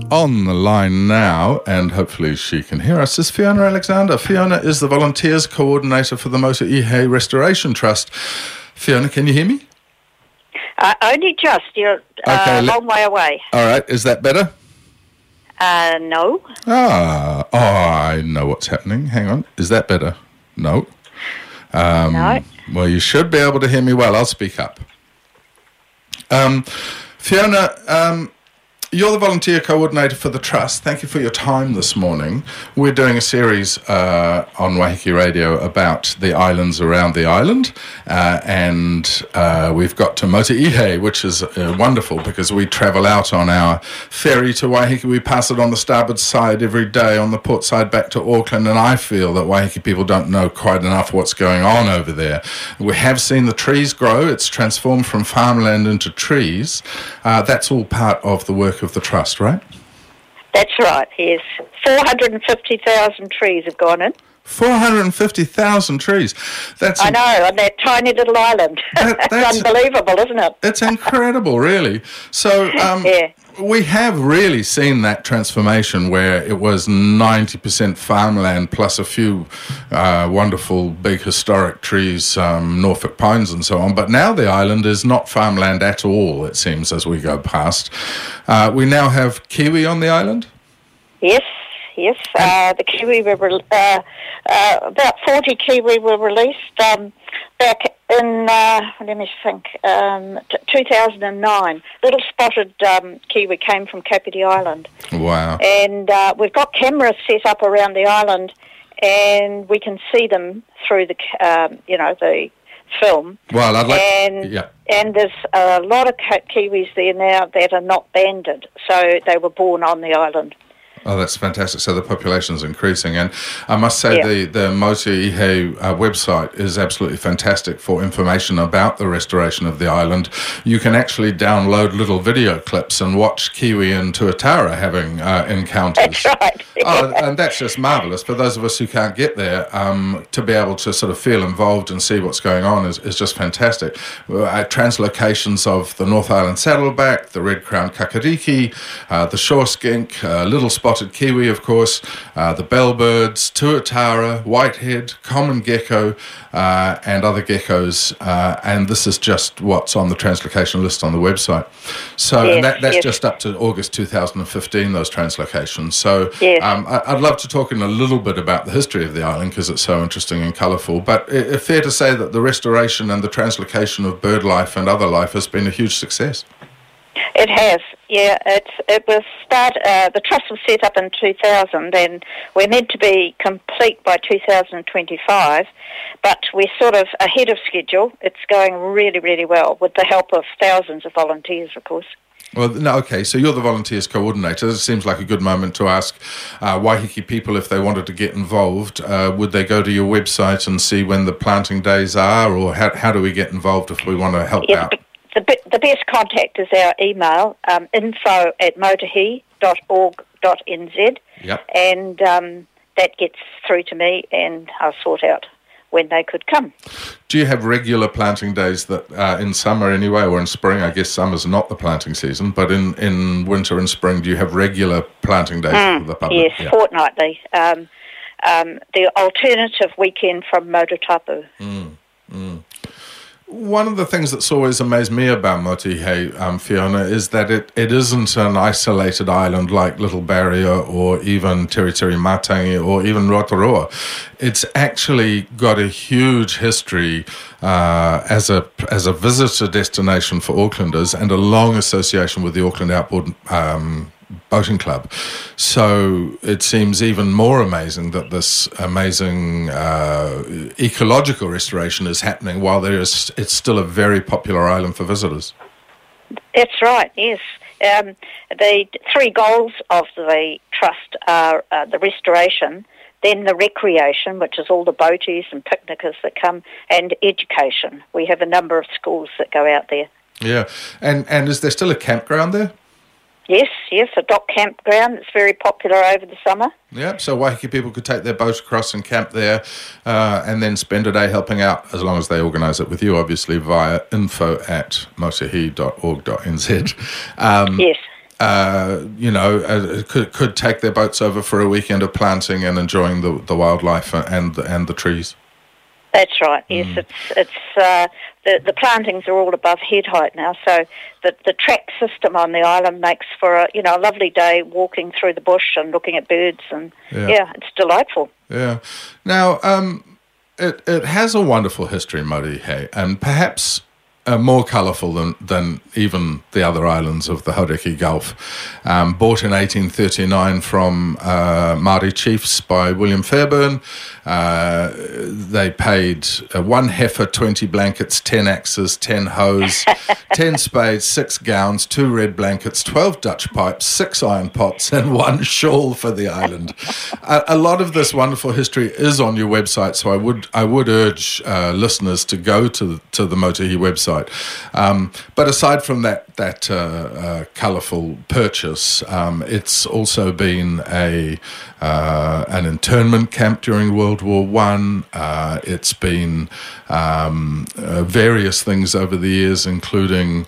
On the line now, and hopefully she can hear us, is Fiona Alexander. Fiona is the Volunteers Coordinator for the Motuihe Restoration Trust. Fiona, can you hear me? Only just. You're a long way away. All right. Is that better? No. I know what's happening. Hang on. Is that better? No. No. Well, you should be able to hear me well. I'll speak up. Fiona, you're the volunteer coordinator for the Trust. Thank you for your time this morning. We're doing a series on Waiheke Radio about the islands around the island, and we've got to Motuihe, which is wonderful because we travel out on our ferry to Waiheke. We pass it on the starboard side every day on the port side back to Auckland, and I feel that Waiheke people don't know quite enough what's going on over there. We have seen the trees grow. It's transformed from farmland into trees. That's all part of the work of the Trust, right? That's right, yes. 450,000 trees have gone in. 450,000 trees. I know, on that tiny little island. That's unbelievable, isn't it? It's incredible, really. So yeah. We have really seen that transformation where it was 90% farmland plus a few wonderful big historic trees, Norfolk pines and so on. But now the island is not farmland at all, it seems, as we go past. We now have kiwi on the island? Yes. The kiwi were about 40 kiwi were released back in 2009. Little spotted kiwi came from Kapiti Island. Wow! And we've got cameras set up around the island, and we can see them through the the film. Well, And there's a lot of kiwis there now that are not banded, so they were born on the island. Oh, that's fantastic. So the population is increasing. And I must say the Motuihe website is absolutely fantastic for information about the restoration of the island. You can actually download little video clips and watch Kiwi and Tuatara having encounters. That's right. And that's just marvellous. For those of us who can't get there, to be able to sort of feel involved and see what's going on is just fantastic. Translocations of the North Island saddleback, the red-crowned kakariki, the shore skink, little spotted kiwi, of course, the bellbirds, tuatara, whitehead, common gecko, and other geckos. And this is just what's on the translocation list on the website. So that's just up to August 2015, those translocations. So I'd love to talk in a little bit about the history of the island because it's so interesting and colourful. But it's fair to say that the restoration and the translocation of bird life and other life has been a huge success. It has, yeah. The trust was set up in 2000, and we're meant to be complete by 2025. But we're sort of ahead of schedule. It's going really, really well with the help of thousands of volunteers, of course. Well, no, okay, so you're the Volunteers Coordinator. It seems like a good moment to ask Waiheke people if they wanted to get involved. Would they go to your website and see when the planting days are, or how do we get involved if we want to help out? The best contact is our email, info@motuihe.org.nz, and that gets through to me, and I'll sort out when they could come. Do you have regular planting days that in summer anyway, or in spring? I guess summer's not the planting season, but in winter and spring, do you have regular planting days for the public? Yes, fortnightly. The alternative weekend from Motutapu. One of the things that's always amazed me about Motuihe, Fiona, is that it isn't an isolated island like Little Barrier or even Tiritiri Matangi or even Rotorua. It's actually got a huge history as a visitor destination for Aucklanders and a long association with the Auckland Outboard Boating Club. So it seems even more amazing that this amazing ecological restoration is happening while it's still a very popular island for visitors. That's right, yes. The three goals of the Trust are the restoration, then the recreation, which is all the boaties and picnickers that come, and education. We have a number of schools that go out there. Yeah, and is there still a campground there? Yes, a dock campground. It's very popular over the summer. Yeah, so Waiheke people could take their boat across and camp there and then spend a day helping out, as long as they organise it with you, obviously, via info@motuihe.org.nz. Yes. could take their boats over for a weekend of planting and enjoying the wildlife and the trees. That's right. Yes, the plantings are all above head height now, so the track system on the island makes for a lovely day walking through the bush and looking at birds, and it's delightful. Yeah. Now, it has a wonderful history, Maurehe, and perhaps more colourful than even the other islands of the Hauraki Gulf. Bought in 1839 from Māori chiefs by William Fairbairn. They paid 1 heifer, 20 blankets, 10 axes, 10 hoes, 10 spades, 6 gowns, 2 red blankets, 12 Dutch pipes, 6 iron pots, and 1 shawl for the island. A lot of this wonderful history is on your website, so I would urge listeners to go to the Maurehe website. But aside from that colourful purchase, it's also been an internment camp during World War One. It's been various things over the years, including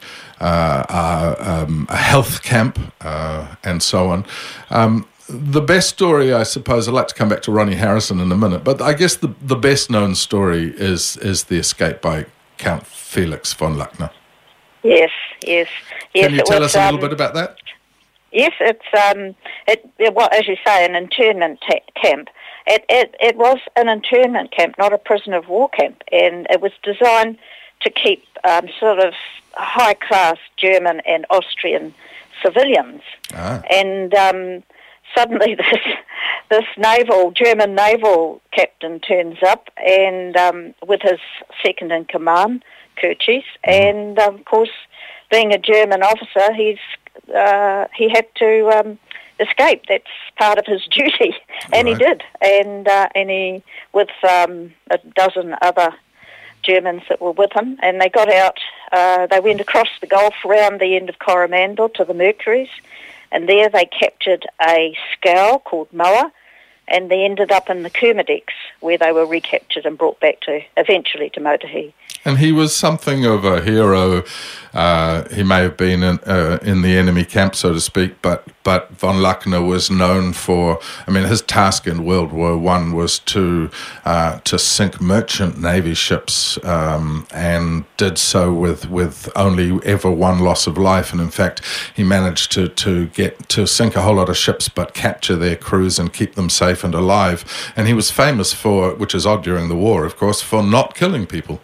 a health camp and so on. The best story, I suppose, I'd like to come back to Ronnie Harrison in a minute, but I guess the best known story is the escape by Count Felix von Luckner. Yes. Can you tell us a little bit about that? Yes, it's well, as you say, an internment camp. It was an internment camp, not a prisoner of war camp, and it was designed to keep sort of high-class German and Austrian civilians. And suddenly this German naval captain turns up, and with his second in command, Curtius, and of course, being a German officer, he had to escape. That's part of his duty, and he did. And he, with a dozen other Germans that were with him, and they got out. They went across the Gulf around the end of Coromandel to the Mercuries, and there they captured a scow called Moa, and they ended up in the Kermadec, where they were recaptured and brought back eventually to Maurehe. And he was something of a hero. He may have been in the enemy camp, so to speak, but von Luckner was known for, his task in World War I was to sink merchant navy ships, and did so with only ever one loss of life. And in fact, he managed to sink a whole lot of ships, but capture their crews and keep them safe and alive. And he was famous for, which is odd during the war, of course, for not killing people.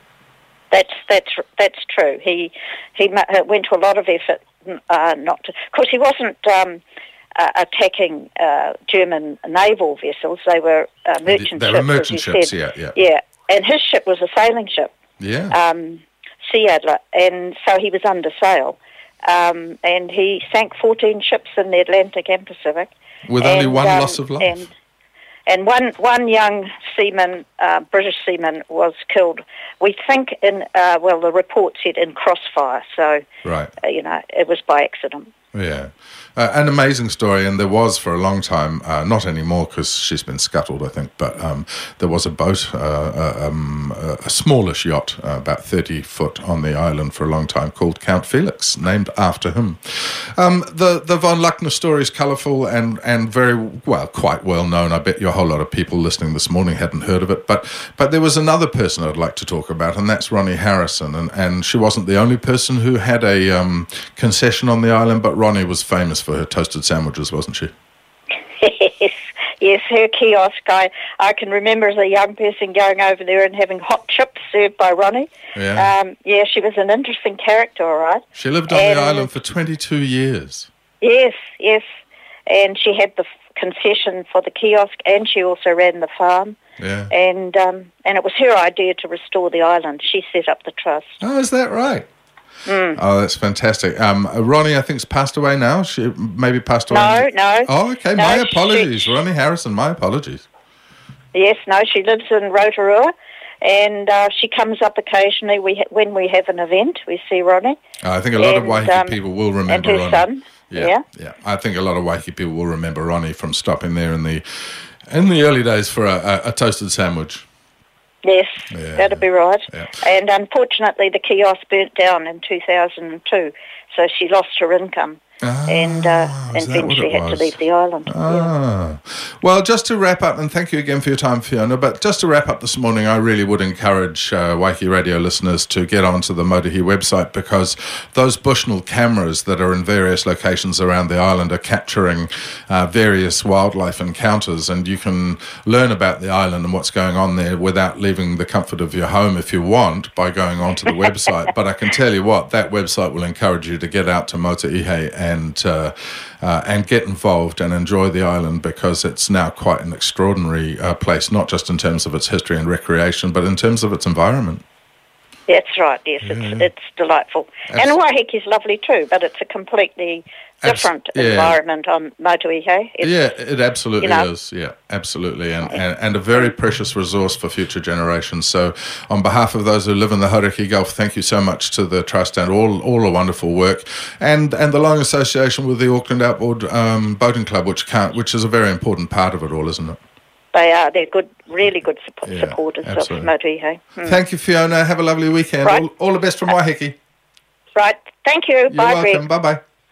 That's true. He went to a lot of effort not to. Of course, he wasn't attacking German naval vessels. They were merchant ships. They were merchant ships. Yeah. And his ship was a sailing ship. Yeah. Sea Adler, and so he was under sail, and he sank 14 ships in the Atlantic and Pacific with only one loss of life. And one young seaman, British seaman, was killed. We think the report said in crossfire. So, it was by accident. Yeah. An amazing story, and there was for a long time, not anymore because she's been scuttled, I think, but there was a boat, a smallish yacht, about 30 foot on the island for a long time, called Count Felix, named after him. The von Luckner story is colourful and quite well known. I bet you a whole lot of people listening this morning hadn't heard of it, but there was another person I'd like to talk about, and that's Ronnie Harrison, and she wasn't the only person who had a concession on the island, but Ronnie was famous for her toasted sandwiches, wasn't she? Yes, her kiosk. I can remember as a young person going over there and having hot chips served by Ronnie. Yeah. She was an interesting character, all right. She lived on the island for 22 years. Yes. And she had the concession for the kiosk, and she also ran the farm. Yeah. And it was her idea to restore the island. She set up the trust. Oh, is that right? Mm. Oh, that's fantastic. Ronnie, I think, has passed away now. She maybe passed away. No. Oh, okay. My apologies. Ronnie Harrison, my apologies. Yes, no, she lives in Rotorua, and she comes up occasionally. When we have an event, we see Ronnie. I think a lot of Waiheke people will remember and her Ronnie. Son. Yeah. I think a lot of Waiheke people will remember Ronnie from stopping there in the early days for a toasted sandwich. Yes, that'd be right. Yeah. And unfortunately, the kiosk burnt down in 2002, so she lost her income. and eventually had to leave the island. Yeah. Well, just to wrap up, and thank you again for your time, Fiona, but just to wrap up this morning, I really would encourage Waiheke Radio listeners to get onto the Motuhi website, because those Bushnell cameras that are in various locations around the island are capturing various wildlife encounters, and you can learn about the island and what's going on there without leaving the comfort of your home if you want, by going onto the website. But I can tell you what, that website will encourage you to get out to Motuihe and get involved and enjoy the island, because it's now quite an extraordinary place, not just in terms of its history and recreation, but in terms of its environment. That's right, yes, it's delightful. And Waiheke is lovely too, but it's a completely different environment on Motuihe. It absolutely is, absolutely, and a very precious resource for future generations. So on behalf of those who live in the Hauraki Gulf, thank you so much to the Trust and all the wonderful work, and the long association with the Auckland Outboard Boating Club, which is a very important part of it all, isn't it? They are. They're good, really good supporters of Motuihe. Thank you, Fiona. Have a lovely weekend. Right. All the best from Waiheke. Right. Thank you. You're Bye, welcome. Greg. Bye-bye.